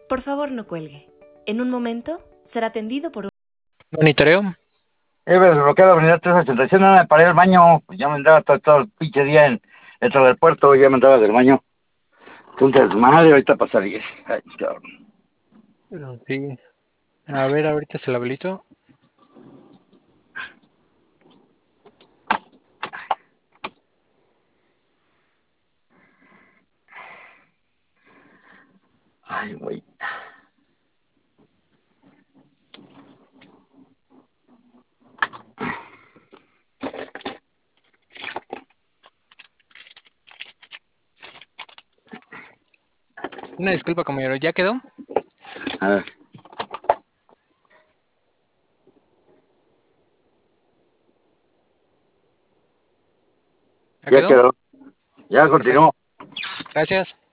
Por favor, no cuelgue. En un momento será atendido por un... Monitoreo. Desbloqueado la avenida 386, nada, me paré al baño, pues ya me andaba todo el pinche día dentro del puerto, ya me andaba del baño. Entonces, madre, ahorita para salir. Ay, cabrón. Sí. A ver, ahorita se la habilito. Ay, güey. Una disculpa, compañero. ¿Ya quedó? A ver, ¿Ya ya quedó? quedó. Ya continuó. Gracias.